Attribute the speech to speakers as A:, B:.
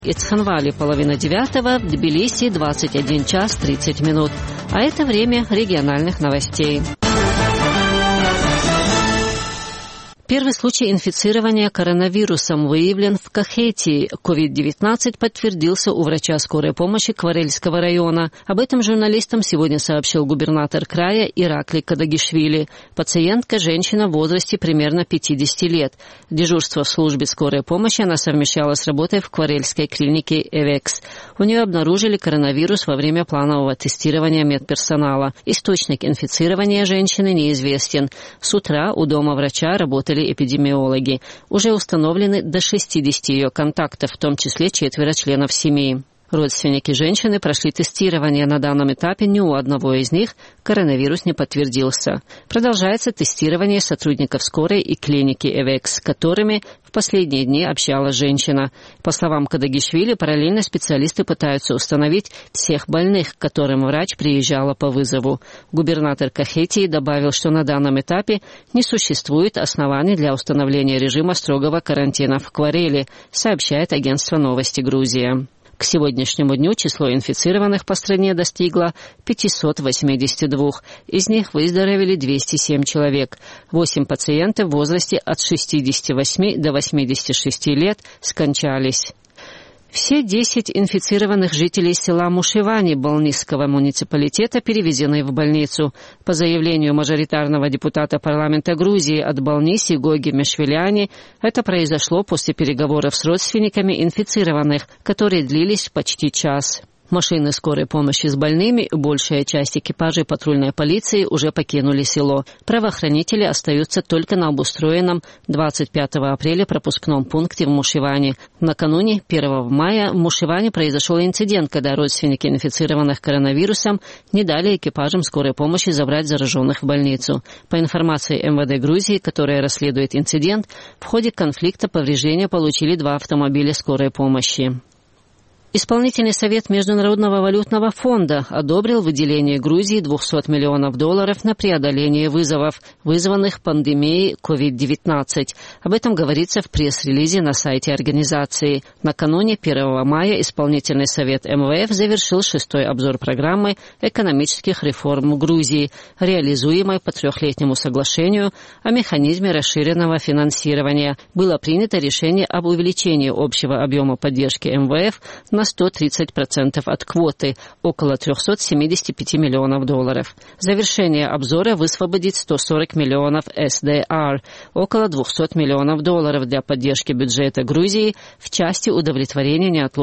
A: Ицханвали 8:30, в Тбилиси 21 час 30 минут. А это время региональных новостей. Первый случай инфицирования коронавирусом выявлен в Кахетии. COVID-19 подтвердился у врача скорой помощи Кварельского района. Об этом журналистам сегодня сообщил губернатор края Иракли Кадагишвили. Пациентка – женщина в возрасте примерно 50 лет. Дежурство в службе скорой помощи она совмещала с работой в Кварельской клинике «Эвекс». У нее обнаружили коронавирус во время планового тестирования медперсонала. Источник инфицирования женщины неизвестен. С утра у дома врача работали эпидемиологи. Уже установлены до 60 ее контактов, в том числе 4 членов семьи. Родственники женщины прошли тестирование. На данном этапе ни у одного из них коронавирус не подтвердился. Продолжается тестирование сотрудников скорой и клиники «Эвекс», с которыми в последние дни общалась женщина. По словам Кадагишвили, параллельно специалисты пытаются установить всех больных, к которым врач приезжала по вызову. Губернатор Кахетии добавил, что на данном этапе не существует оснований для установления режима строгого карантина в Кварели, сообщает агентство «Новости Грузия». К сегодняшнему дню число инфицированных по стране достигло 582. Из них выздоровели 207 человек. 8 пациентов в возрасте от 68 до 86 лет скончались. Все 10 инфицированных жителей села Мушивани Болнисского муниципалитета перевезены в больницу. По заявлению мажоритарного депутата парламента Грузии от Болниси Гоги Мешвиляни, это произошло после переговоров с родственниками инфицированных, которые длились почти час. Машины скорой помощи с больными и большая часть экипажей патрульной полиции уже покинули село. Правоохранители остаются только на обустроенном 25 апреля пропускном пункте в Мушивани. Накануне 1 мая в Мушивани произошел инцидент, когда родственники инфицированных коронавирусом не дали экипажам скорой помощи забрать зараженных в больницу. По информации МВД Грузии, которая расследует инцидент, в ходе конфликта повреждения получили 2 автомобиля скорой помощи. Исполнительный совет Международного валютного фонда одобрил выделение Грузии $200 миллионов на преодоление вызовов, вызванных пандемией COVID-19. Об этом говорится в пресс-релизе на сайте организации. Накануне 1 мая Исполнительный совет МВФ завершил 6-й обзор программы экономических реформ Грузии, реализуемой по 3-летнему соглашению о механизме расширенного финансирования. Было принято решение об увеличении общего объема поддержки МВФ на 130% от квоты, около $375 миллионов. Завершение обзора высвободит 140 миллионов СДР, около $200 миллионов для поддержки бюджета Грузии в части удовлетворения неотложных